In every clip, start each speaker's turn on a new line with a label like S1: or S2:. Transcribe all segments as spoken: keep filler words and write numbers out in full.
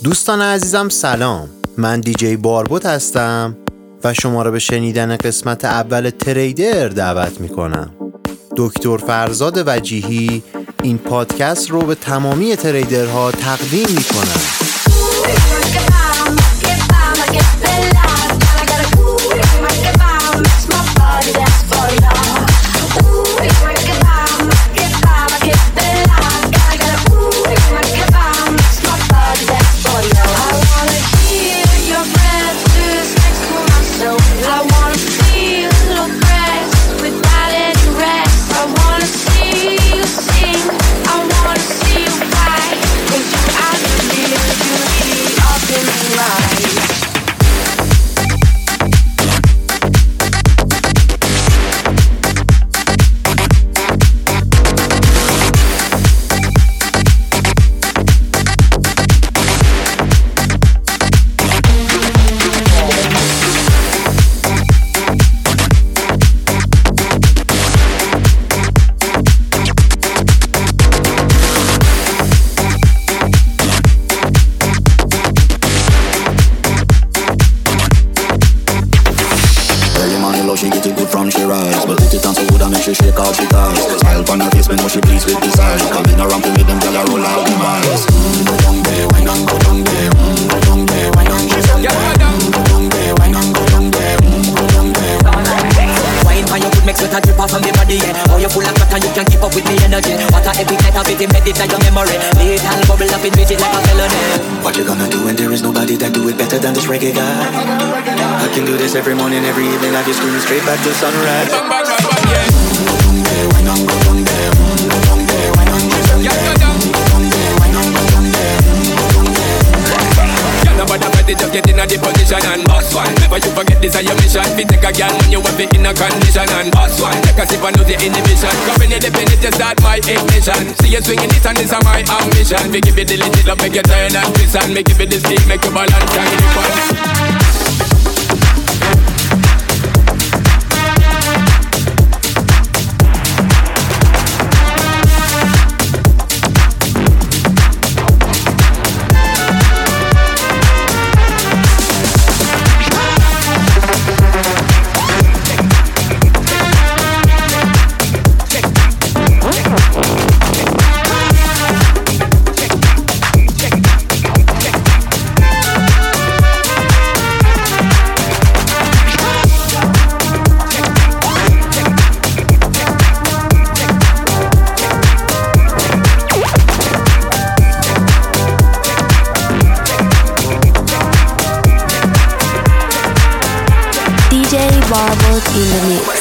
S1: دوستان عزیزم سلام، من دیجی باربود هستم و شما را به شنیدن قسمت اول تریدر دعوت می کنم. دکتر فرزاد وجیهی این پادکست رو به تمامی تریدرها تقدیم می کنم.
S2: Every morning, every evening, I just screaming straight back to sunrise.
S3: Just get in a the position and boss one. Never you forget this is your mission. Fi take a girl when you have it in a condition and boss one. Take a sip and lose the inhibition. Come in the pen, just start my ignition. See you swinging this and this is my ambition. We give it the little love, make you turn and twist and make give it the stick, make you balance and give it one.
S4: Barbod in the mix.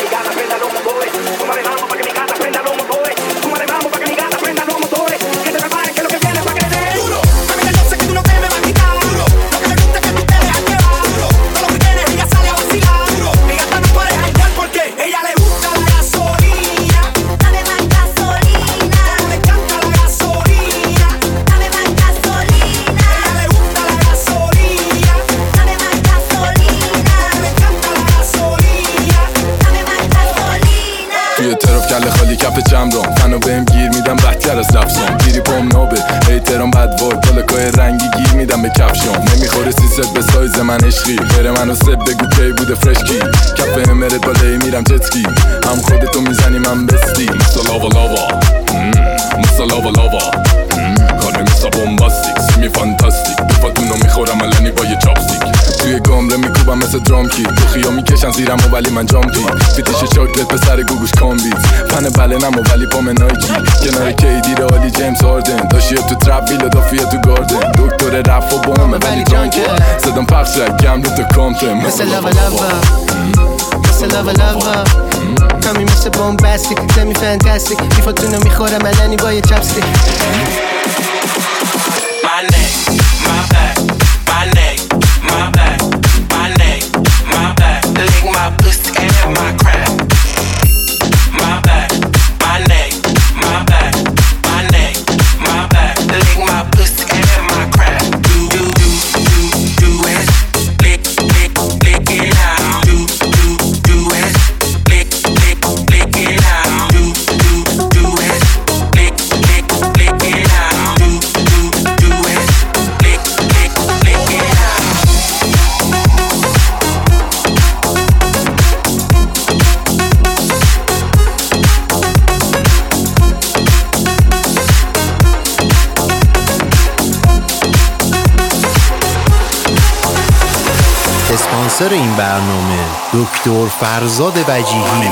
S5: کف چمرم تنو بهم گیر میدم بهتر از لفظم گیری پام نابه احترام بد وای پالکای رنگی گیر میدم به کفشم نمیخوره سیست به سایز من عشقی خیره منو سب بگو کی بوده فرشکی کف امرت بالایی میرم جتسکی هم خودتو میزنی من بستی مثل لاوا لاوا مثل لاوا لاوا کار مثل بومباستیک سیمی فانتاستیک دفاتونو میخورم الانی با یه چاپستیک توی گامره میکوبم مثل درام کی تو خیا میکشن زیرم و ولی من جامپی فیتیش چاکلت به سر گوگوش کامبیت پن بله نمو ولی پام نایکی کنار کیدی رو آلی جیمز هاردن داشیه تو ترپ ویل و دافیه تو گاردن دکتر رف و بومه ولی درانکه صدام پخش رک گم رو تو کامپه
S6: مثل لاوا لاوا مثل لاوا لاوا کامی مثل بومباستیک سمی فانتاستیک دیفاتونو میخورم الانی با یه چاپستیک
S3: My neck, my back, my neck, my back, my neck, my back. Lick my pussy and my crack. My back, my neck, my back, my neck, my back. Lick my pussy and my crack. Do do do do do it, lick lick lick it out. Do do do it, lick lick lick it out. Do do do it, lick lick lick it out. Do do do it, lick
S1: اسپانسر این برنامه دکتر فرزاد وجیهی.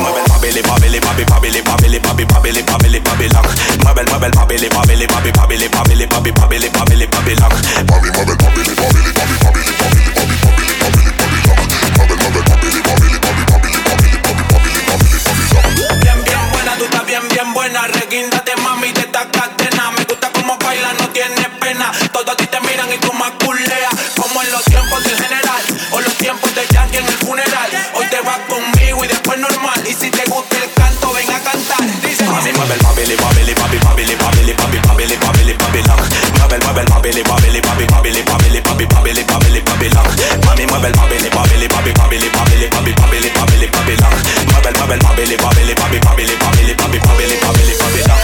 S3: Bien, bien buena, reguíndate mami de esta cadena. Me gusta como baila, no tiene pena. Todos a ti te miran y tú más culeas. Como en los tiempos del general o los tiempos de Yankee en el funeral. Hoy te vas conmigo y después normal. Y si te gusta el canto, ven a cantar. Dice mami, mueve el babili, babili, babi, babili, babili, babi, babili, babili, babilón. Mueve el, mueve el babili, babili, babi, babili, babili, babi, babili, babili, babilón. Mami, mueve el babili, babili, babi, babili, babili, babi, babili, babili, babilón. Mueve el, mueve el babili, babili, babi, babili, babili, babi, babili, babili, babilón.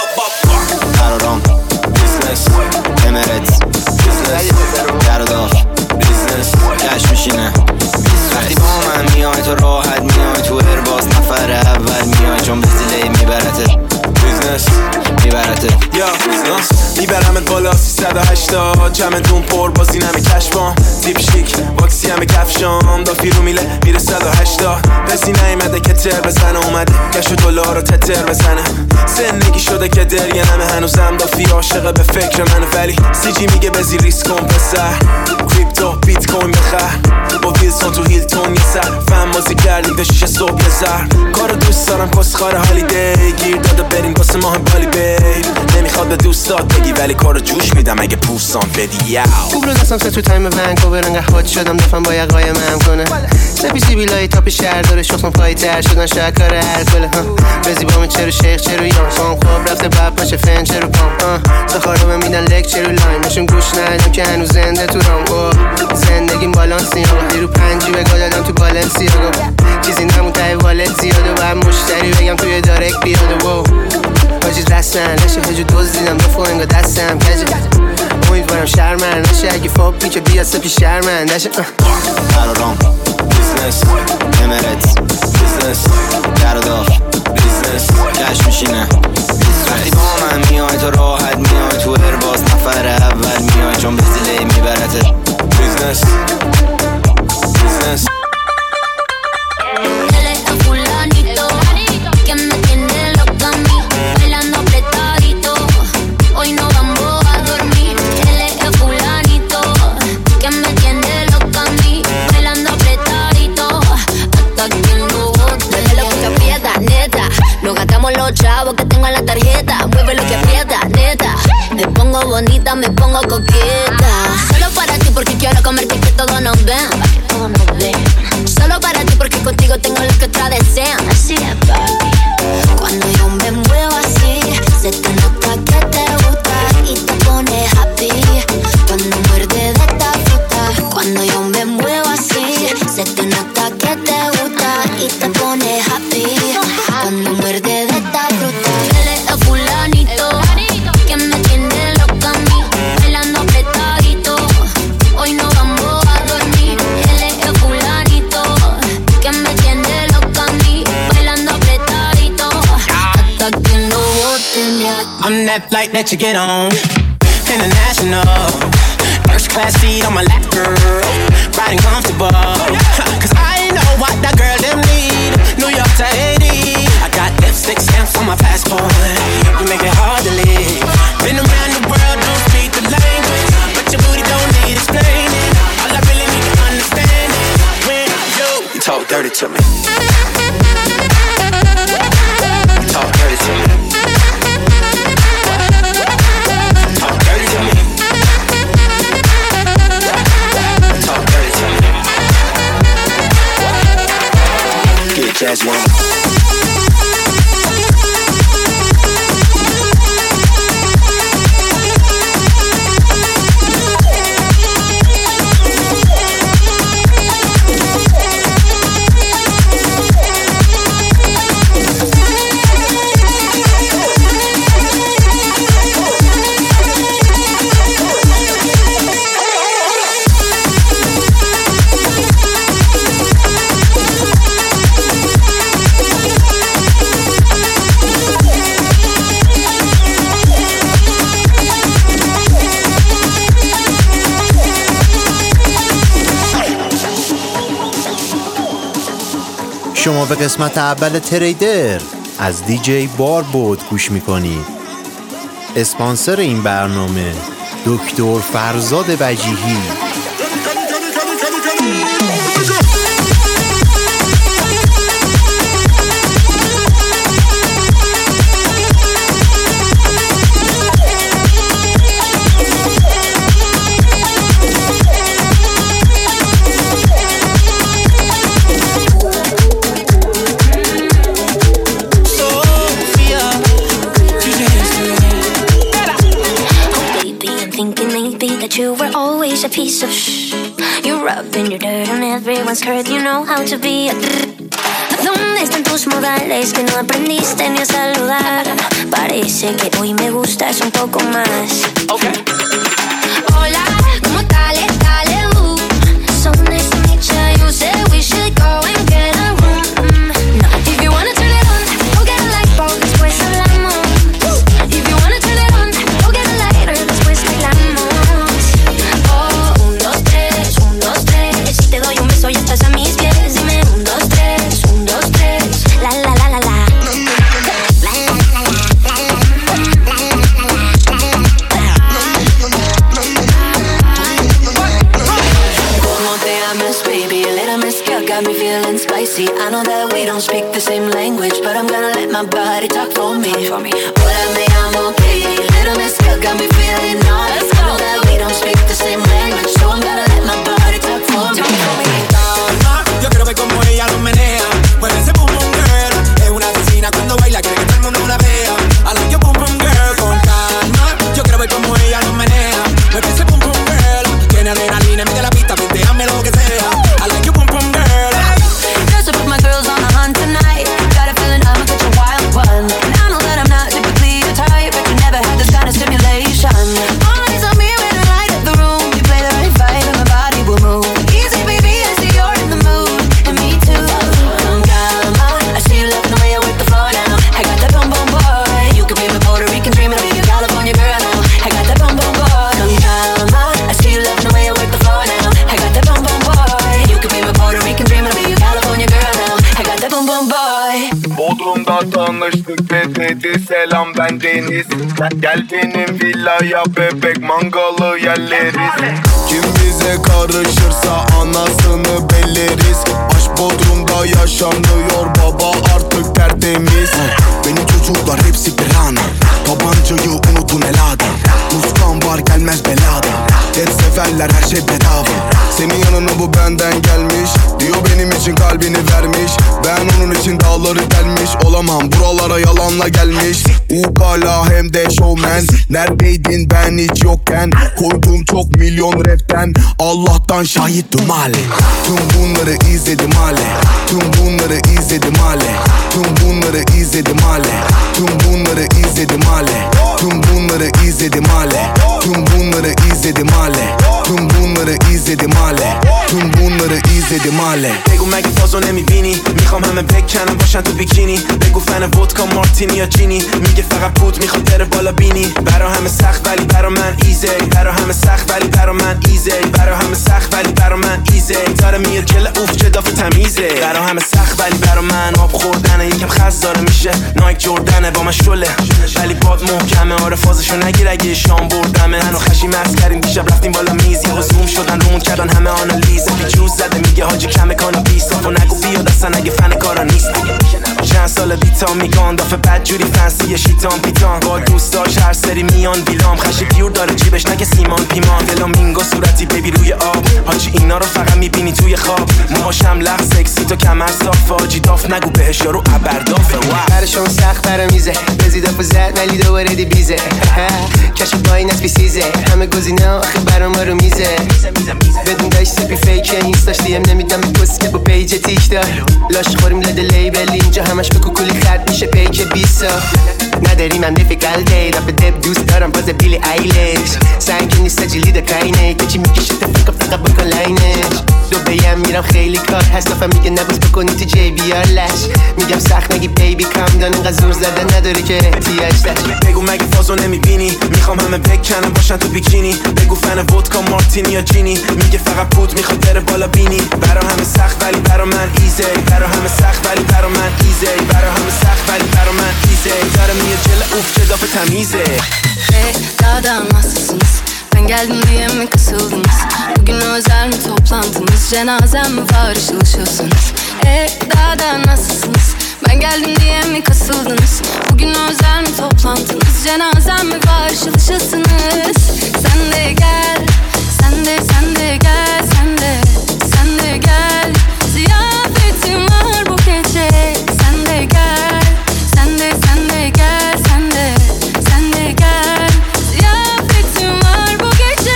S4: قرارم بیزنس امارات بیزنس در و دار بیزنس کش میشینه وقتی با من میای تو راحت میای تو ارباز نفر اول میای چون بزیله میبرته بیزنس میبرته یا بیزنس میبرمت بالا سیصد و هشتاد چمدون پر بازی نمی کشفام دیپ شیک واکسی همه کفشام دافی رو میله میره صد و هشتاد کسی نیمده که تر بزنه اومده کش و دلار رو تتر بزنه زندگی شده که درگه نمه هنوزم دافی عاشقه به فکر منه ولی سی جی میگه بزی ریسک کن پسر کریپتو بیت کوین بخر با ویلسون تو هیلتون یه سر فهم بازی کردیم تا شیشه صبح یه زر کارو دوست دارم کسخار هالیدی گیر داده بریم واسه ماه بالی بیب نمیخواد به دوستات بگی ولی کارو جوش میدم اگه پوستان بدی یاو خوب رو دستم سه تو تایم ونکوور انقدر هات شدم دفعم با یقایم هم کنه سپی سی بیلای تاپ شهر داره شخصم پایی تر شدن شاید کار هر کله بزی با من چرو شیخ چرو یان سام خواب رفته بب پاشه فن چرو پام زخارو من میدن لک چرو لاین نشون گوش ندم که هنوز زنده تو رام زندگیم بالانس نیاغا دیرو پنجی بگاه دادم تو بالنسی آگا چیزی نمون تای والت زیاده و مشتری بگم توی دارک بیاده و حاجی رسن نشه هجو دوز دیدم دفعه انگا دستم کجه امیدوارم شرمن نشه اگه فاق بی که بیاسته پی شرمن نشه قرارم بیزنس امارات بیزنس در و دار بیزنس کش میشینه وقتی با من میای تو راحت میای تو ارباز نفر اول میای چون بزیله میبرته بیزنس بیزنس
S7: Los chavos que tengo en la tarjeta, mueve lo que aprieta, neta. Me pongo bonita, me pongo coqueta. Solo para ti porque quiero comerte que todos nos ven. Solo para ti porque contigo tengo lo que otras desean. Así es, papi. Cuando yo me muevo así, se te nota que te gusta y te pone happy. Cuando muerde de esta fruta, cuando yo me muevo así, se te nota que te gusta y te pone happy. Cuando muerde de esta fruta, él es el fulanito que me tiene loca a mí, bailando apretadito. Hoy no vamos a dormir. Él es el fulanito que me tiene loca a mí, bailando apretadito. Hasta que no boten ya.
S6: I'm that flight that you get on, international. First class seat on my lap, girl, riding comfortable. Cause I know what that girl them need. New York to Haiti, I got lipstick stamps on my passport. You make it hard to leave. Been around the world, don't speak the language, but your booty don't need explaining. All I really need to understand is when you, you talk dirty to me. You talk dirty to me. Talk dirty to me. Talk dirty to me. Get jazz one.
S1: شما به قسمت اول تریدر از دیجی باربود گوش میکنید. اسپانسر این برنامه دکتر فرزاد وجیهی.
S7: You were always a piece of shh. You're rubbing your dirt on everyone's skirt. You know how to be a ¿Dónde están tus modales que no aprendiste ni a saludar? Parece que hoy me gustas un poco más. Okay. Hola, ¿cómo tal? Dale, uh. So nice to meet ya. You said we should go and get a room. Mm. No, if you wanna turn it on, go get a light bulb, después hablamos. If you wanna turn it on, go get a lighter, después bailamos. Te doy un beso y estás a mis pies. Dime un, dos, tres, un, dos, tres. La la la la la. Como te amas, baby, a little mezcal got me feeling spicy. I know that we don't speak the same language, but I'm gonna let my body talk for me. Hola, me llamo Katie. Little mezcal got me feeling naughty. I know that we don't speak the same language, so I'm gonna let my body talk for me.
S8: Yo quiero ver cómo ella lo menea. Mueve ese boom boom girl. Es una asesina cuando baila, quiere que todo el mundo la vea. I like your boom boom girl. Con calma. Yo quiero ver cómo ella lo menea. Mueve ese boom boom girl. Tiene adrenalina, mete la pista, pentéame lo que sea. I like your boom boom girl.
S7: Just to put my girls on a hunt tonight. Got a feeling I'ma catch a wild one. And I know that I'm not typically your type, but you never had this kind of stimulation. All eyes on me when I light up the room. You play the right fight and my body will move. Easy baby, I see you're in the mood. And me too. Con calma. I see you loving the way I work the floor now. I got that boom boom boy. You could be my Puerto Rican dream and I'll be your California girl now. I got that boom boom boy. Con calma. I see you loving the way I work the floor now. I got that boom boom boy. You could be my Puerto Rican dream and I'll be your California girl now. I got that boom boom boy.
S5: Bodrum'da tanıştık ve dedi selam ben Deniz. Gel benim villaya bebek mangalı yerleriz. Kim bize karışırsa anasını belleriz. Aşk Bodrum'da yaşanıyor baba artık tertemiz. Benim çocuklar hepsi pirana. Tabancayı unutun elada. Muskan var gelmez belada. Hep severler her şey bedava. Senin yanına bu benden gelmiş. Diyor benim için kalbini vermiş. Ben onun için dağları delmiş. Olamam buralara yalanla gelmiş. Ukala hem de showman. Neredeydin ben hiç yokken. Koydum çok milyon rapten. Allah'tan şahittim hale. Tüm bunları izledim hale. Tüm bunları izledim hale. Tüm bunları izledim hale. Tüm bunları izledim hale. Tüm bunları izledim hale. Tüm bunları izledim hale. Tüm bunları izledim hale. Tüm bunları izledim hale.
S6: بگو مگه فازو نمیبینی میخوام همه بکنم باشن تو بیکینی بگو فن ودکا مارتینی یا جینی میگه فقط پوت میخواد بره بالا بینی برا همه سخت ولی برا من ایزی برا همه سخت ولی برا من ایزی برا همه سخت ولی برا من ایزی داره میاد جل اوف چه دافه تمیزه برا همه سخت ولی برا من آب خوردنه یکم خز داره میشه نایک جردنه با من شله ولی باد محکمه آره فازشو نگیر اگه شام بردمه منو خشی مست کردیم دیشب رفتیم بالا میز یهو زوم شدن رومون کردن همه آنالیز پیچوز زده میگه حاجی کمه کانو بیست و نگو بیاد اصلا اگه فن کارا نیست چند سال بیتام میگان دافه بد جوری فنسی شیطان پیتان با دوستاش هر سری میان ویلام خشی پیور داره جیبش نگه سیمان پیمان فلامینگو صورتی بیبی روی آب حاجی اینا رو فقط میبینی توی خواب موهاشم لغ سکسی تو کمر صاف حاجی داف نگو بهش یارو ابردافه
S9: برشون سخت برا میزه بزی دافه زد ولی دوباره دی بیزه کشف پایین از بیسیزه همه گزینه آخه برا ما رو میزه بدون داشت سپی فیکه اینستاش دیم نمیدم به پست که با پیج تیک دار لاش خوریم لده لیبل اینجا همش به کوکولی خرد میشه پیک بیسا نداریم هم دیفیکال دی رپ دب دوست دارم باز بیلی ایلیش سنگی نیست جلیده کاینه که چی میکشه تفکر فقط بکن لاینش دو بیم میرم خیلی کار هست نفهم میگه نباز بکنی تو جی بی آر لش میگم سخت نگی بیبی کم دان اینقدر زور زدن نداری که احتیاج داشت
S8: بگو مگه فازو نمیبینی میخوام همه بکنم باشن تو بیکینی بگو فن ودکا مارتینی یا جینی میگه فقط پود میخواد بره بالا بینی برا همه سخت ولی برا من ایزی برا همه سخت ولی برا من ایزی برا همه sakt ولی برا من ایزی داره میاد جل اوف جداف تمیزه
S10: Hey dağdan nasılsınız? Ben geldim diye mi kısıldınız? Bugün özel mi toplantınız? Cenazem mi var ışılışıyorsunuz? Hey dağdan nasılsınız? Ben geldim diye mi kasıldınız? Bugün özel mi toplantınız? Cenazem mi var ışılışıyorsunuz? Sen de gel, sen de sen de gel, sen de sen de gel. Ziyafetim var bu gece. Sen de gel, sen de sen de gel, sen de sen de gel. Ziyafetim var bu gece.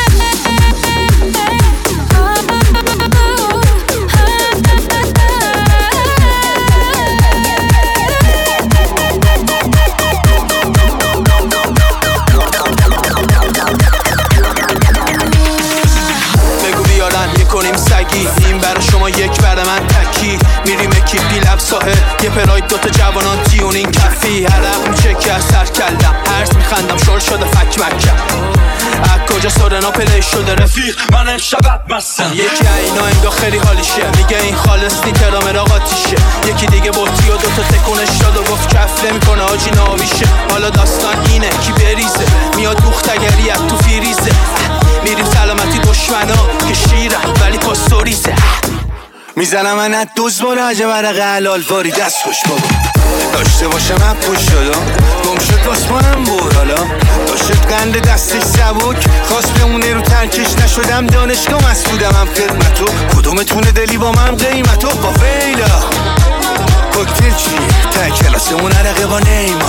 S8: بگو بیارن میکنیم سگی این برا شما یک برا من تکی میریم اکیپی لب ساحل یه پراید دوتا جوانان تیونین کفی حلق میشه که از سر کلم هرس میخندم شور شده فک مکم از کجا سورنا پلی شده رفیق من امشب مستم یکی اینا انگاه خیلی حالیشه میگه این خالص نی ترامر آقاتیشه یکی دیگه بوتی و دوتا تکونش داد و گفت کف نمیکنه آجی ناویشه حالا داستان اینه کی بریزه میاد دوختگری از تو فیریزه میریم سلامتی دشمنا که شیرم ولی پاستوریزه
S11: میزنم من از دوز باره عجب عرق حلال واری دست خوش بابا داشته باشم هم پوش شدم گم شد باسمانم بور حالا داشت قند دستش سبک خواست بمونه رو ترکش نشدم دانشگاه مسئولم هم خدمتو کدومتونه دلی با من قیمتو با ویلا کوکتل چیه تا کلاسمون عرقه با نیما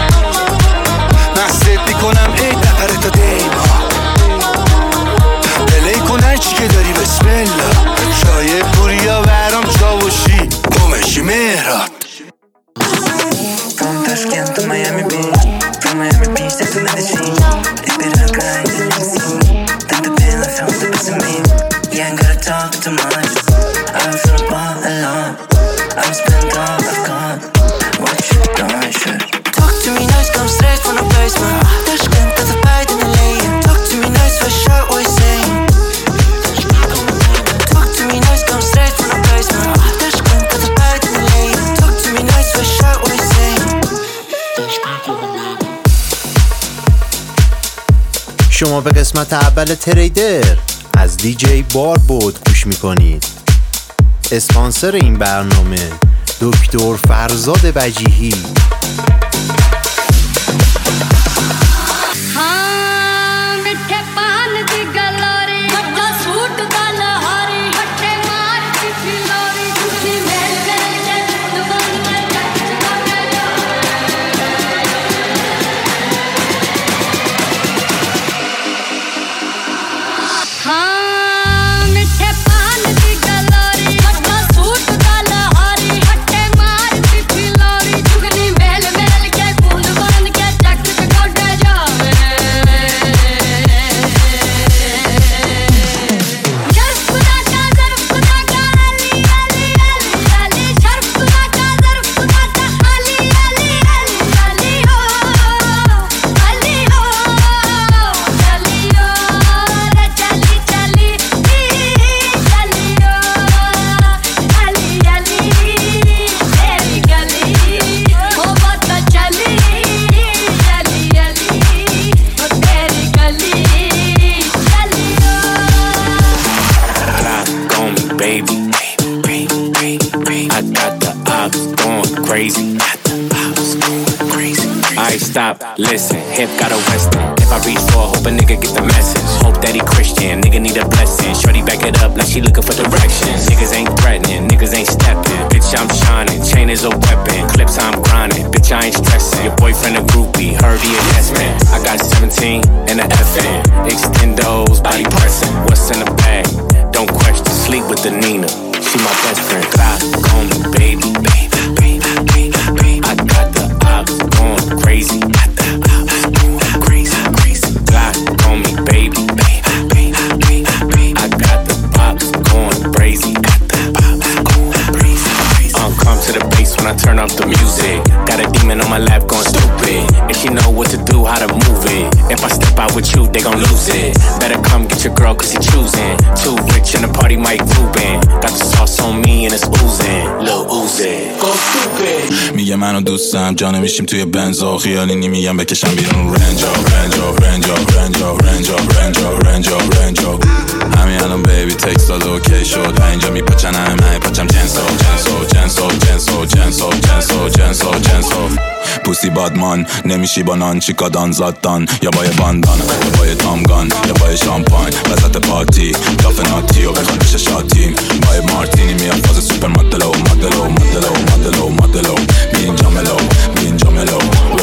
S11: مقصد میکنم ای دقره تا دیما پلی کن هرچی که داری بسم الله شایه پوریا برام چاوشی گمشی مهران
S12: From Tashkent to Miami Beach, from Miami Beach to Medellin. Espera acá y te necesito. Tanta pena, found the best in me. Yeah, ain't gotta talk too much. I'm from all alone. I'm spent all I've got. What you doing, shit? Talk to me nice, come straight from the basement. Tashkent got the fight in the lane. Talk to me nice, for sure, what you saying? Talk to me nice, come straight from the basement. Tashkent got the fight in the lane. Talk to me nice, for sure, what you saying?
S1: شما به قسمت اول تریدر از دیجی باربود گوش میکنید. اسپانسر این برنامه دکتر فرزاد وجیهی.
S13: Listen, hip got a western. If I reach for, hope a nigga get the message. Hope that he Christian, nigga need a blessing. Shorty back it up like she looking for directions. Niggas ain't threatening, niggas ain't stepping. Bitch, I'm shining, chain is a weapon. Clips, I'm grinding, bitch, I ain't stressing. Your boyfriend a groupie, heard he a yes man. I got seventeen and a F N. Extendos, body pressing. What's in the bag? Don't question, sleep with the Nina. She my best friend. Clock on me, baby, baby, baby, baby, baby. I got the ops going crazy. Crazy, crazy. Glock on me, baby, baby, baby, baby, baby. I got the how to move it. If I step out with you, they gon' lose it. Better come get your girl cause he choosing. Too rich and the party Mike Rubin. Got the sauce on me and it's oozing. Lil Uzi, go stupid.
S5: میگه منو دوستم جا نمیشیم توی بنزا خیالی نمیگم بکشم بیرون رنجا رنجا رنجا رنجا رنجا رنجا رنجا رنجا همین الان بیبی تکست داد اوکی شد اینجا میپاچن همه من پاچم جنسو جنسو جنسو جنسو جنسو جنسو جنسو جنسو پوسی بادمان نمیشی با نان چیکا دان زادان یا با یه باندان یا با یه تامگان یا با یه شامپاین وسط پارتی داف ناتی و بخواد بشه شاتیم با یه مارتینی میاد فاز سوپر مدلو مدلو مدلو مدلو مدلو می اینجا ملو می اینجا ملو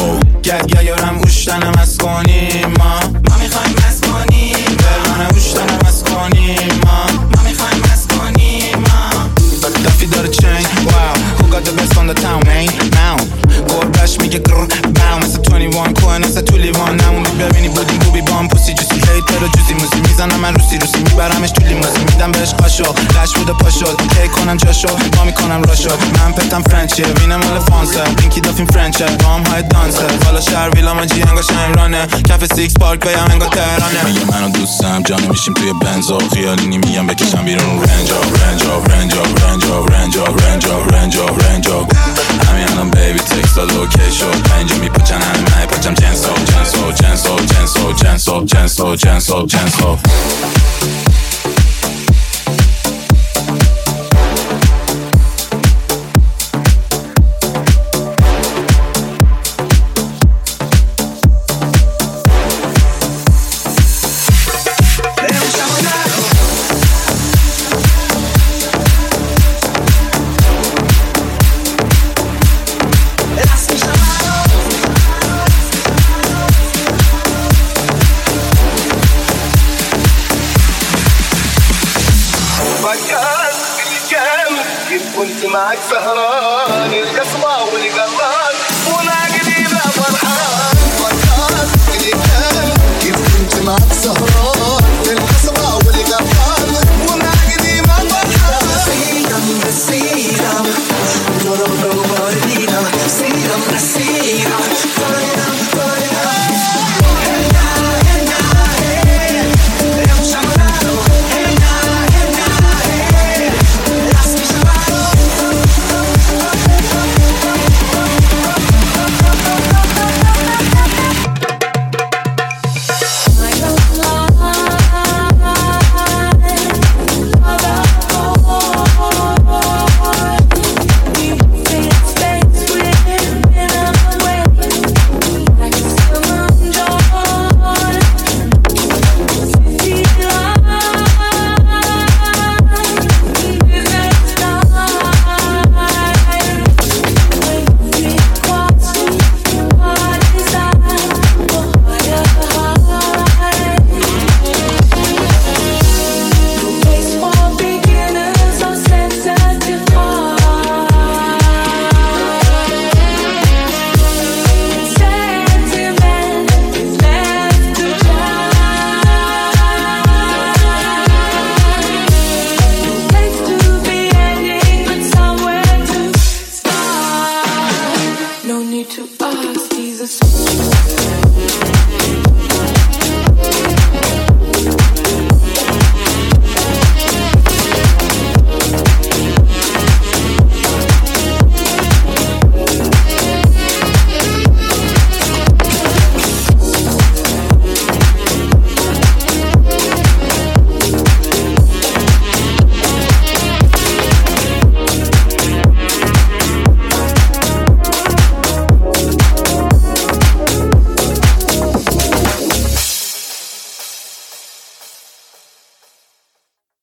S8: گرگه یارم گوشتنم از کنیم ما ما میخوایم از کنیم برانه گوشتنم از کنیم ما ما میخوایم از کنیم ما دافی داره چین واو who got the best on the town man now گربش میگه گر باو مثل بیست و یک کوه مثل تو لیوان نموندی ببینی بودیم بوبی بام پوسی جوسی هیتر و جوزی موزی میزنم من روسی روسی میبرمش تو لیموزی میدم بهش قاشو لش بوده پا شد کی کنم جاشو ما میکنم راشو من پتم فرنچیه وینم مال فانسه پینکی دافین فرنچه بام های دانسه حالا شهر ویلا ما جی انگا شمرانه کف سیکس پارک بیم انگا تهرانه
S5: میگه منو دوستم جا نمیشیم توی بنزا خیالی نمیگم بکشم بیرون رنجا رنجا رنجا رنجا رنجا رنجا رنجا رنجا همین الان بیبی تکست داد اوکی شد اینجا میپاچن همه من پاچم جنسو جنسو جنسو جنسو جنسو جنسو جنسو جنسو
S14: كنت معك سهران